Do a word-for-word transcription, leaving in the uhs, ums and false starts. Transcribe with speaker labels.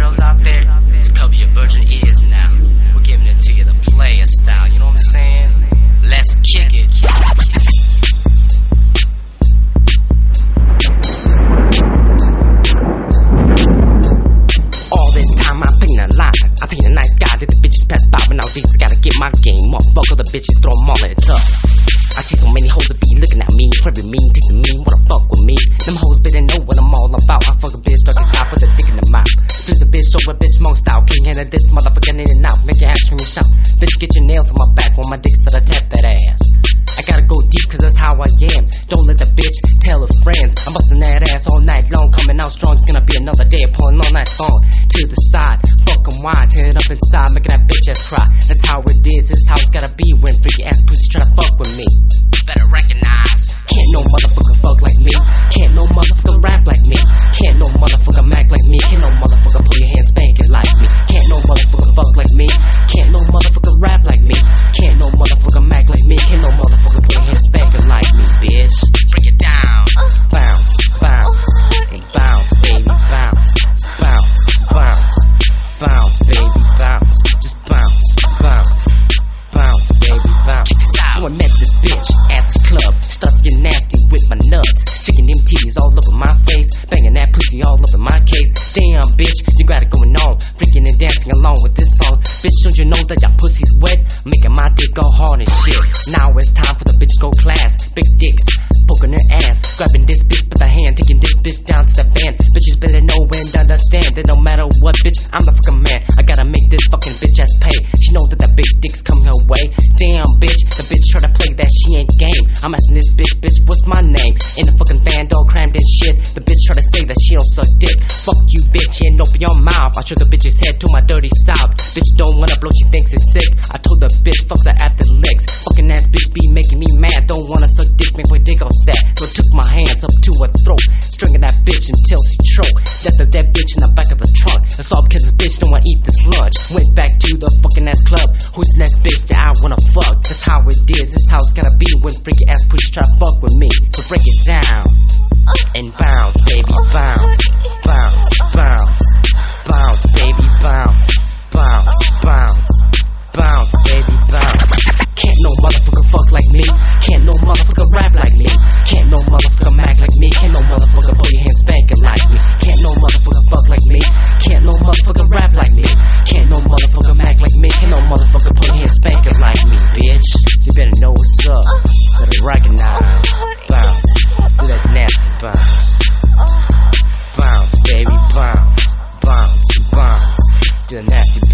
Speaker 1: girls out there, just cover your virgin ears now. We're giving it to you the player style, you know what I'm saying? Let's kick it. All this time I've been alive, I've been a nice guy till the bitches pass by, but now these gotta get my game up. Fuck all the bitches, throw them all in the tub. I see so many hoes that be looking at me, craving me, taking me, wanna fuck with me. Them hoes better know what I'm all about. I fuck a bitch, start to stop with a dick in the mouth. Split the bitch over bitch, monk style. King handle this motherfucker in and out, make your ass scream and shout. Bitch, get your nails on my back while my dick start to tap that ass. I gotta go deep cause that's how I am. Don't let the bitch tell her friends. I'm busting that ass all night long, coming out strong. It's gonna be another day of pulling all night long. To the side, fucking wide, tear it up inside, making that bitch ass cry. That's how it is, this is how it's gotta be when freaky ass pussy try to fuck with me. Better recognize, can't no motherfucker fuck like me. Can't no motherfucker rap like me. Can't no motherfucker mac like me. Can't no motherfucker pull your hand spanking like me. Can't no motherfucker fuck like me. Can't no motherfucker rap like me. Can't no motherfucker mac like me. Can't no motherfucker pull your hand spanking like me, bitch. Break it down, bounce, bounce, and bounce, baby, bounce, bounce, bounce, bounce, baby, bounce, just bounce, bounce, bounce, baby, bounce. So I met this bitch at this club, stuff get nasty with my nuts, shaking them titties all over my face, banging that pussy all up in my case. Damn bitch, you got it going on, freaking and dancing along with this song. Bitch, don't you know that your pussy's wet, making my dick go hard and shit. Now it's time for the bitch go class, big dicks poking her ass, grabbing this bitch with the hand, taking this bitch down to the van. Bitches better know and understand that no matter what, bitch, I'm the fucking man. I gotta make this fucking bitch ass pay. She know that the big dicks come her way. Damn bitch, the bitch try to play that she ain't game. I'm asking this bitch, bitch, what's my name? In the fucking van, dog crammed in shit. The bitch try to say that she don't suck dick. Fuck you bitch, and open your mouth. I show the bitch's head to my dirty south. Bitch don't wanna blow, she thinks it's sick. I told the bitch, fuck her after the legs. Fucking ass bitch be making me mad. Don't wanna suck dick, make my dick all sad. So I took my hands up to her throat, stringing that bitch until she choked. Left the dead bitch in the back of the trunk. That's all because this bitch don't wanna eat this lunch. Went back to the fucking ass club. Who's the next bitch that I wanna fuck? That's how it is, this how it's gotta be when freaky ass pussy try to fuck with me. So break it down and bounce, baby, bounce, bounce, bounce, bounce, baby, bounce, bounce, bounce, bounce, baby, bounce. Can't no motherfucker fuck like me. Can't no motherfucker rap like me. Can't no motherfucker mac like me. Can't no motherfucker pull your hand spanking like me. Can't no motherfucker fuck like me. Can't no motherfucker rap like me. Can't no motherfucker mac like me. Can't no motherfucker pull your hand spanking like me, bitch. You better know what's up. Better recognize. Bounce. Do that nasty bounce. Bounce, baby, bounce. Bounce, bounce. Do the nasty